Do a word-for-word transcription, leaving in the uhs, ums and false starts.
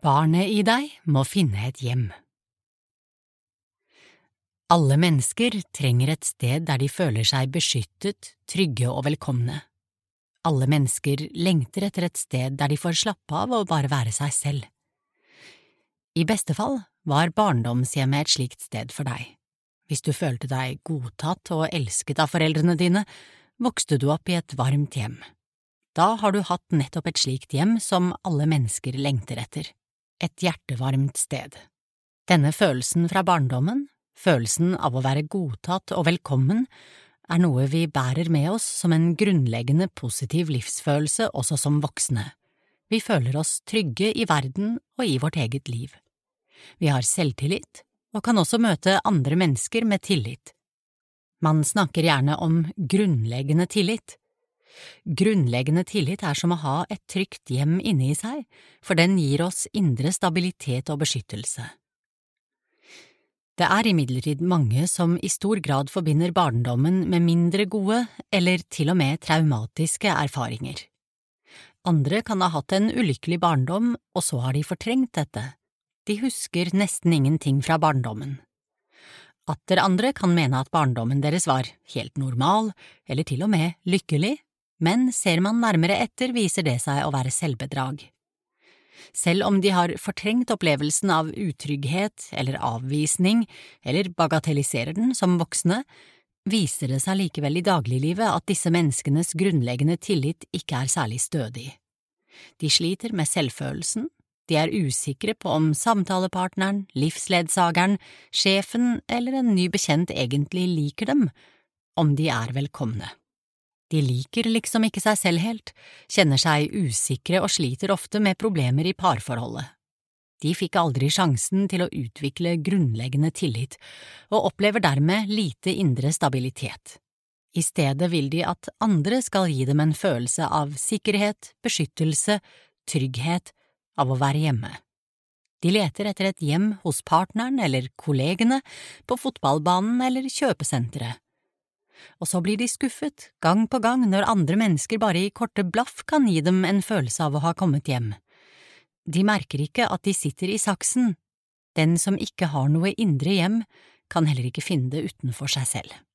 Barnet i deg må finne et hjem. Alle mennesker trenger et sted der de føler seg beskyttet, trygge og velkomne. Alle mennesker lengter etter et sted der de får slappe av og bare være seg selv. I beste fall var barndomshjemmet et slikt sted for deg. Hvis du følte deg godtatt og elsket av foreldrene dine, vokste du opp i et varmt hjem. Da har du hatt nettopp et slikt hjem som alle mennesker lengter etter. Et hjertevarmt sted. Denne følelsen fra barndommen, følelsen av å være godtatt og velkommen, er noe vi bærer med oss som en grunnleggende positiv livsfølelse også som voksne. Vi føler oss trygge i verden og i vårt eget liv. Vi har selvtillit og kan også møte andre mennesker med tillit. Man snakker gjerne om grunnleggende tillit. Grunnleggende tillit er som å ha et trygt hjem inne i seg, for den gir oss indre stabilitet og beskyttelse. Det er imidlertid mange som i stor grad forbinder barndommen med mindre gode eller til og med traumatiske erfaringer. Andre kan ha hatt en ulykkelig barndom, og så har de fortrengt dette. De husker nesten ingenting fra barndommen. Atter andre kan mene at barndommen deres var helt normal, eller til og med lykkelig, men ser man nærmere etter viser det seg å være selvbedrag. Selv om de har fortrengt opplevelsen av utrygghet eller avvisning, eller bagatelliserer den som voksne, viser det seg likevel i dagliglivet at disse menneskenes grunnleggende tillit ikke er særlig stødig. De sliter med selvfølelsen, de er usikre på om samtalepartneren, livsledsageren, sjefen eller en ny bekjent egentlig liker dem, om de er velkomne. De liker liksom ikke seg selv helt, kjenner seg usikre og sliter ofte med problemer i parforholdet. De fikk aldri sjansen til å utvikle grunnleggende tillit, og opplever dermed lite indre stabilitet. I stedet vil de at andre skal gi dem en følelse av sikkerhet, beskyttelse, trygghet, av å være hjemme. De leter etter et hjem hos partneren eller kollegene, på fotballbanen eller kjøpesenteret. Og så blir de skuffet, gang på gang, når andre mennesker bare i korte blaff kan gi dem en følelse av å ha kommet hjem. De merker ikke at de sitter i saksen. Den som ikke har noe indre hjem, kan heller ikke finne det utenfor seg selv.